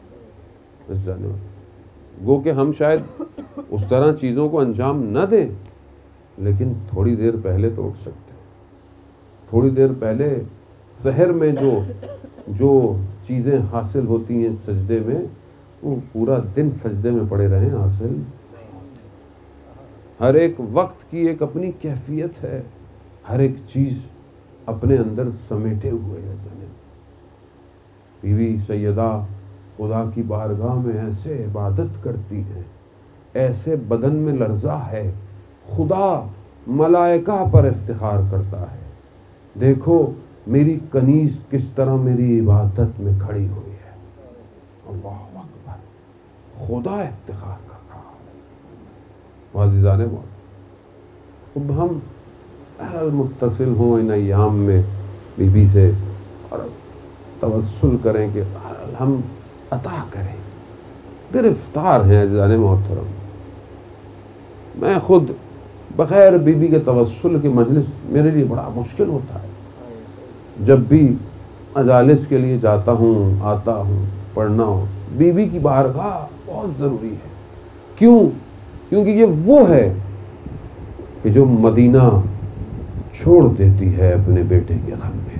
گو کہ ہم شاید اس طرح چیزوں کو انجام نہ دیں، لیکن تھوڑی دیر پہلے تو اٹھ سکتے ہیں. تھوڑی دیر پہلے سحر میں جو چیزیں حاصل ہوتی ہیں سجدے میں، وہ پورا دن سجدے میں پڑے رہیں حاصل نہیں ہوتی. ہر ایک وقت کی ایک اپنی کیفیت ہے، ہر ایک چیز اپنے اندر سمیٹے ہوئے ہے. بی بی سیدہ خدا کی بارگاہ میں ایسے عبادت کرتی ہیں، ایسے بدن میں لرزہ ہے، خدا ملائکہ پر افتخار کرتا ہے. دیکھو میری کنیز کس طرح میری عبادت میں کھڑی ہوئی ہے. اللہ اکبر، خدا افتخار کر رہا ہے. عزیزان موت، اب ہم متصل ہوں ان ایام میں بی بی سے اور توسل کریں کہ ہم عطا کریں. گرفتار ہیں عزیزان محترم. میں خود بغیر بی بی کے توسل کی مجلس میرے لیے بڑا مشکل ہوتا ہے. جب بھی مجالس کے لیے جاتا ہوں، آتا ہوں، پڑھنا ہو، بی بی کی بارگاہ بہت ضروری ہے. کیونکہ یہ وہ ہے کہ جو مدینہ چھوڑ دیتی ہے اپنے بیٹے کے غم میں.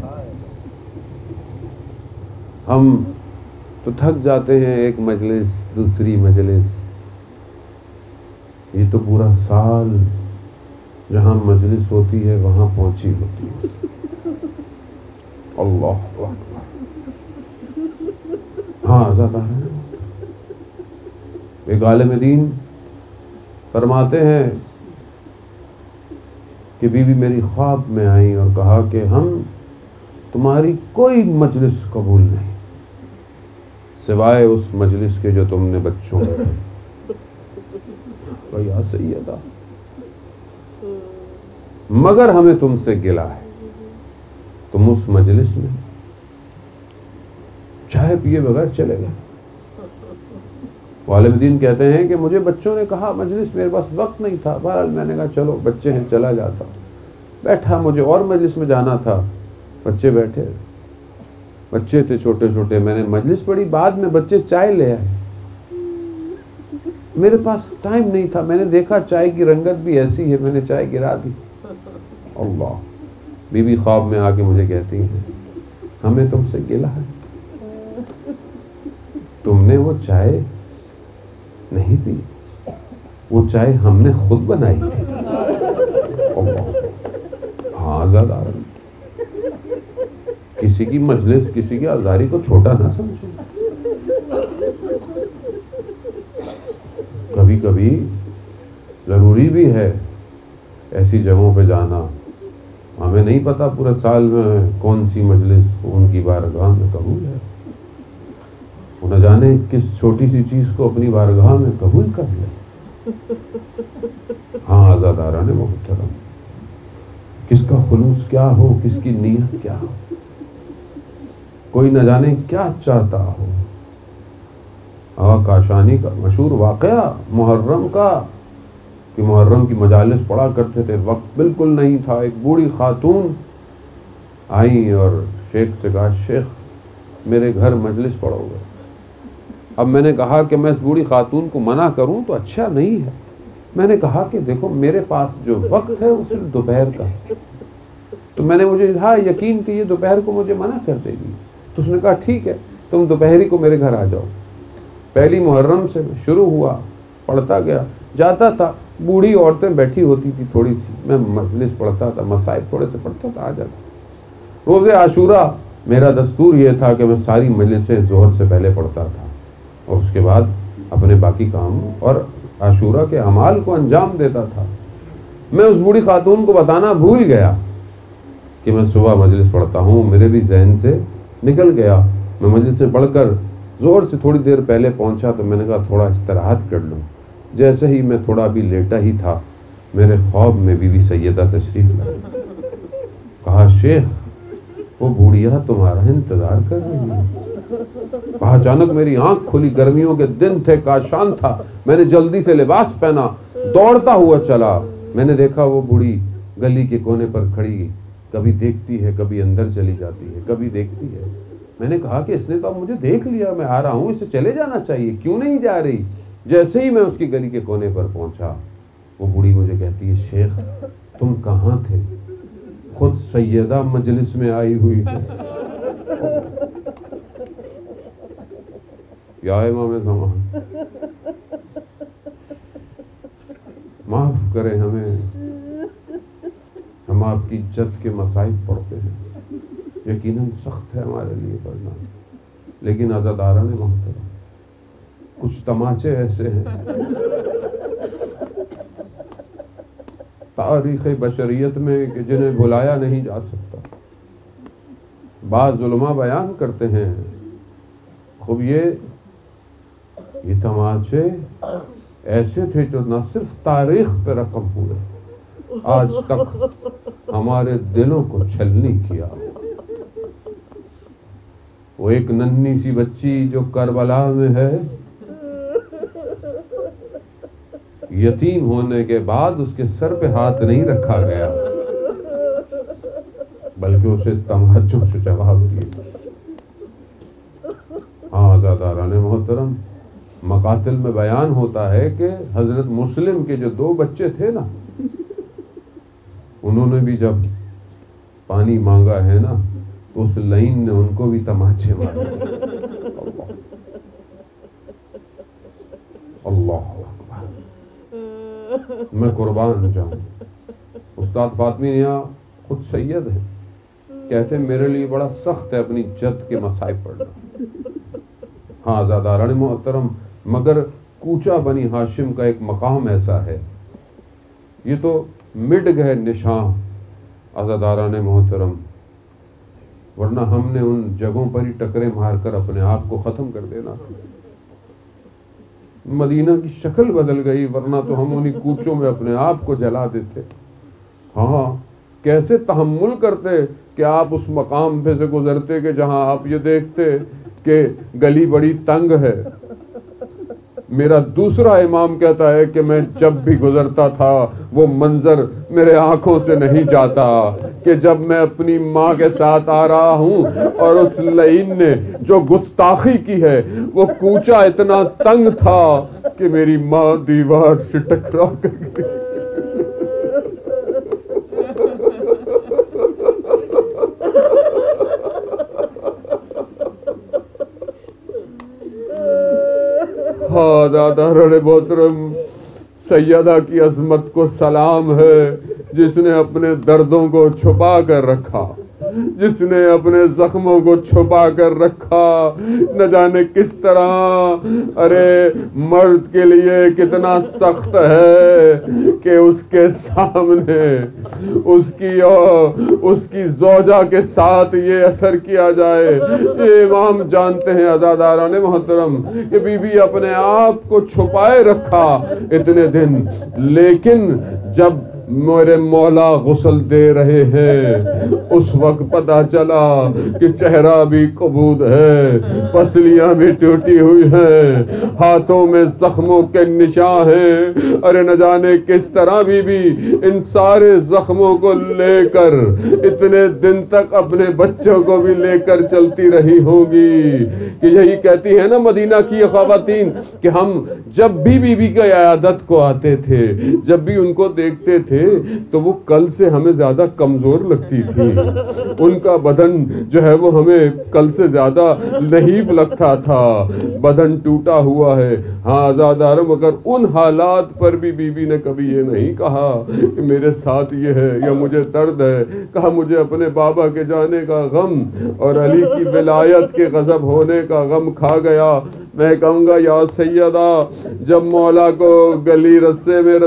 ہم تو تھک جاتے ہیں، ایک مجلس دوسری مجلس، یہ تو پورا سال جہاں مجلس ہوتی ہے وہاں پہنچی ہوتی ہے. اللہ اکبر. ہاں آزاد آ رہے ہیں. ایک عالم دین فرماتے ہیں کہ بی بی میری خواب میں آئی اور کہا کہ ہم تمہاری کوئی مجلس قبول نہیں سوائے اس مجلس کے جو تم نے بچوں میں. یا سیدہ، مگر ہمیں تم سے گلہ ہے، تم اس مجلس میں چائے پیے بغیر چلے گئے. عالم دین کہتے ہیں کہ مجھے بچوں نے کہا مجلس، میرے پاس وقت نہیں تھا. بہرحال میں نے کہا چلو بچے ہیں چلا جاتا. بیٹھا، مجھے اور مجلس میں جانا تھا. بچے بیٹھے، بچے تھے چھوٹے چھوٹے. میں نے مجلس پڑھی، بعد میں بچے چائے لے آئے. میرے پاس ٹائم نہیں تھا. میں نے دیکھا چائے کی رنگت بھی ایسی ہے، میں نے چائے گرا دی. اللہ. بی بی خواب میں آ کے مجھے کہتی ہیں ہمیں تم سے گلہ ہے، تم نے وہ چائے نہیں پی، وہ چائے ہم نے خود بنائی تھی. اللہ. آزاد آ رہے ہیں. کسی کی مجلس کسی کی آزاری کو چھوٹا نہ سمجھیں. کبھی کبھی ضروری بھی ہے ایسی جگہوں پہ جانا. ہمیں نہیں پتا پورے سال میں کون سی مجلس ان کی بارگاہ میں قبول ہے. وہ نہ جانے کس چھوٹی سی چیز کو اپنی بارگاہ میں قبول کر لے. ہاں عزاداران محترم، کس کا خلوص کیا ہو، کس کی نیت کیا ہو، کوئی نہ جانے کیا چاہتا ہو. آقا کاشانی کا مشہور واقعہ محرم کا، کہ محرم کی مجالس پڑھا کرتے تھے، وقت بالکل نہیں تھا. ایک بوڑھی خاتون آئیں اور شیخ سے کہا شیخ میرے گھر مجلس پڑھو گے. اب میں نے کہا کہ میں اس بوڑھی خاتون کو منع کروں تو اچھا نہیں ہے. میں نے کہا کہ دیکھو میرے پاس جو وقت ہے وہ صرف دوپہر کا ہے. تو میں نے مجھے ہاں یقین کہ یہ دوپہر کو مجھے منع کر دے گی. تو اس نے کہا ٹھیک ہے تم دوپہری کو میرے گھر آ جاؤ. پہلی محرم سے شروع ہوا، پڑھتا گیا، جاتا تھا. بوڑھی عورتیں بیٹھی ہوتی تھی تھوڑی سی، میں مجلس پڑھتا تھا، مصائب تھوڑے سے پڑھتا تھا، آ جاتا. روز عاشورہ میرا دستور یہ تھا کہ میں ساری مجلسیں ظہر سے پہلے پڑھتا تھا اور اس کے بعد اپنے باقی کام اور عاشورہ کے اعمال کو انجام دیتا تھا. میں اس بوڑھی خاتون کو بتانا بھول گیا کہ میں صبح مجلس پڑھتا ہوں. میرے بھی ذہن سے نکل گیا. میں مجلس سے پڑھ کر زور سے تھوڑی دیر پہلے پہنچا تو میں نے کہا تھوڑا استراحت کر لوں. جیسے ہی میں تھوڑا بھی لیٹا ہی تھا، میرے خواب میں بی بی سیدہ تشریف لائے. کہا شیخ وہ بوڑھیا تمہارا انتظار کر رہی ہے. کہا اچانک میری آنکھ کھلی، گرمیوں کے دن تھے، کاشان تھا. میں نے جلدی سے لباس پہنا، دوڑتا ہوا چلا. میں نے دیکھا وہ بوڑھی گلی کے کونے پر کھڑی، کبھی دیکھتی ہے، کبھی اندر چلی جاتی ہے، کبھی دیکھتی ہے. میں نے کہا کہ اس نے تو اب مجھے دیکھ لیا، میں آ رہا ہوں، اسے چلے جانا چاہیے، کیوں نہیں جا رہی. جیسے ہی میں اس کی گلی کے کونے پر پہنچا، وہ بوڑھی مجھے کہتی ہے شیخ تم کہاں تھے؟ خود سیدہ مجلس میں آئی ہوئی ہے. یا امام زمان معاف کریں ہمیں، ہم آپ کی عزت کے مصائب پڑھتے ہیں، یقیناً سخت ہے ہمارے لیے پڑھنا. لیکن عزاداران محترم کچھ تماچے ایسے ہیں تاریخ بشریت میں کہ جنہیں بھلایا نہیں جا سکتا. بعض علماء بیان کرتے ہیں خوب یہ تماچے ایسے تھے جو نہ صرف تاریخ پہ رقم ہوئے، آج تک ہمارے دلوں کو چھلنی کیا. وہ ایک ننھی سی بچی جو کربلا میں ہے، یتیم ہونے کے بعد اس کے سر پہ ہاتھ نہیں رکھا گیا بلکہ اسے تماچوں سے جواب دیا. ہاں عزاداران محترم، مقاتل میں بیان ہوتا ہے کہ حضرت مسلم کے جو 2 بچے تھے نا، انہوں نے بھی جب پانی مانگا ہے نا تو اس لائن نے ان کو بھی تماچے مارے. اللہ اکبر، میں قربان جاؤں. استاد فاطمی نیا خود سید ہے، کہتے ہیں میرے لیے بڑا سخت ہے اپنی جد کے مصائب پڑھنا. ہاں عزاداران محترم، مگر کوچہ بنی ہاشم کا ایک مقام ایسا ہے، یہ تو مٹ گئے نشان عزاداران محترم، ورنہ ہم نے ان جگہوں پر ہی ٹکرے مار کر اپنے آپ کو ختم کر دینا تھا. مدینہ کی شکل بدل گئی، ورنہ تو ہم انہی کوچوں میں اپنے آپ کو جلا دیتے. ہاں کیسے تحمل کرتے کہ آپ اس مقام پہ سے گزرتے کہ جہاں آپ یہ دیکھتے کہ گلی بڑی تنگ ہے. میرا دوسرا امام کہتا ہے کہ میں جب بھی گزرتا تھا وہ منظر میرے آنکھوں سے نہیں جاتا کہ جب میں اپنی ماں کے ساتھ آ رہا ہوں اور اس لعین نے جو گستاخی کی ہے، وہ کوچہ اتنا تنگ تھا کہ میری ماں دیوار سے ٹکرا کر گئی. ہاں دادا رڑے محترم، سیدہ کی عظمت کو سلام ہے جس نے اپنے دردوں کو چھپا کر رکھا، جس نے اپنے زخموں کو چھپا کر رکھا، نہ جانے کس طرح ارے مرد کے لیے کتنا سخت ہے کہ اس کے سامنے اس کی زوجہ کے ساتھ یہ اثر کیا جائے۔ یہ امام جانتے ہیں عزاداران محترم کہ بی بی اپنے آپ کو چھپائے رکھا اتنے دن، لیکن جب میرے مولا غسل دے رہے ہیں اس وقت پتہ چلا کہ چہرہ بھی کبود ہے، پسلیاں بھی ٹوٹی ہوئی ہیں، ہاتھوں میں زخموں کے نشان ہیں۔ ارے نہ جانے کس طرح بھی ان سارے زخموں کو لے کر اتنے دن تک اپنے بچوں کو بھی لے کر چلتی رہی ہوگی کہ یہی کہتی ہیں نا مدینہ کی خواتین کہ ہم جب بھی بی بی کی عیادت کو آتے تھے، جب بھی ان کو دیکھتے تھے تو وہ کل سے ہمیں زیادہ کمزور لگتی تھی، ان کا بدن جو ہے وہ ہمیں کل سے زیادہ نحیف لگتا تھا، بدن ٹوٹا ہوا ہے۔ ہاں عزاداروں، مگر ان حالات پر بھی بی بی نے کبھی یہ نہیں کہا کہ میرے ساتھ یہ ہے یا مجھے درد ہے، کہا مجھے اپنے بابا کے جانے کا غم اور علی کی ولایت کے غضب ہونے کا غم کھا گیا۔ میں کہوں گا یا سیدہ، جب مولا کو گلی رسے میں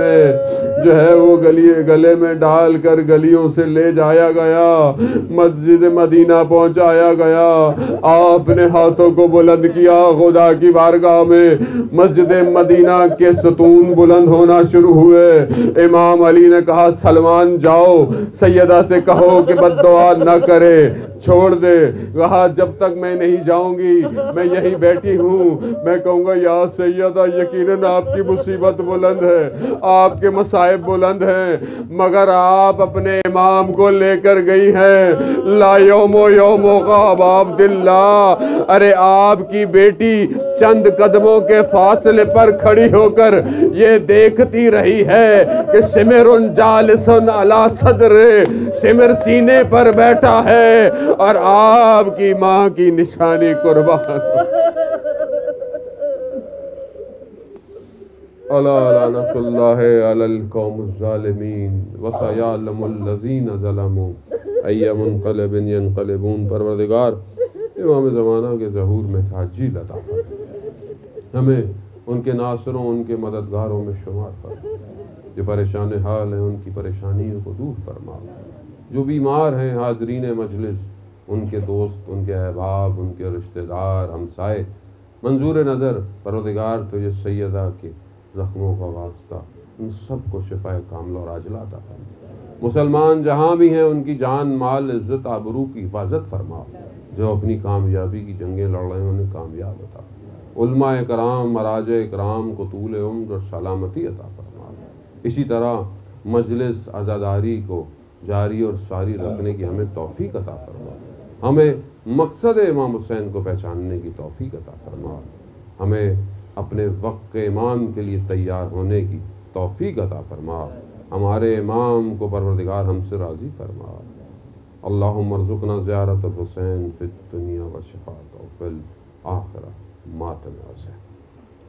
جو ہے وہ گلے میں ڈال کر گلیوں سے لے جایا گیا، مسجد مدینہ پہنچایا گیا، آپ نے ہاتھوں کو بلند کیا خدا کی بارگاہ میں، مسجد مدینہ کے ستون بلند ہونا شروع ہوئے۔ امام علی نے کہا سلمان جاؤ سیدہ سے کہو کہ بد دعا نہ کرے، چھوڑ دے۔ کہا جب تک میں نہیں جاؤں گی میں یہیں بیٹھی ہوں۔ میں کہوں گا یا سیدہ، یقیناً آپ کی مصیبت بلند ہے، آپ کے مصائب بلند ہیں، مگر آپ اپنے امام کو لے کر گئی ہیں۔ لا یوم غاب عبداللہ، ارے آپ کی بیٹی چند قدموں کے فاصلے پر کھڑی ہو کر یہ دیکھتی رہی ہے کہ سمر جالس علی صدر، سمر سینے پر بیٹھا ہے اور آپ کی ماں کی نشانی قربان۔ الا لعنۃ اللہ علی القوم الظالمین وسیعلم الذین ظلموا ای منقلب ینقلبون۔ پروردگار امام زمانہ کے ظہور میں تعجیل عطا فرما، ہمیں ان کے ناصروں، ان کے مددگاروں میں شمار فرما، جو پریشان حال ہیں ان کی پریشانیوں کو دور فرما، جو بیمار ہیں حاضرین مجلس، ان کے دوست، ان کے احباب، ان کے رشتہ دار، ہمسائے منظور نظر، پروردگار تجھے سیدہ کے زخموں کا واسطہ ان سب کو شفاء کاملہ اور عاجلہ عطا فرما۔ مسلمان جہاں بھی ہیں ان کی جان، مال، عزت، آبرو کی حفاظت فرما، جو اپنی کامیابی کی جنگیں لڑ رہے ہیں انہیں کامیاب عطا فرما۔ علماء کرام، مراجع کرام کو طول عمر اور سلامتی عطا فرما۔ اسی طرح مجلس عزاداری کو جاری اور ساری رکھنے کی ہمیں توفیق عطا فرما، ہمیں مقصد امام حسین کو پہچاننے کی توفیق عطا فرما، ہمیں اپنے وقت کے امام کے لیے تیار ہونے کی توفیق عطا فرما، ہمارے امام کو پروردگار ہم سے راضی فرما۔ اللہم ارزقنا زیارت الحسین فی الدنیا و شفاعتہ فی الآخرہ ماتنا سے۔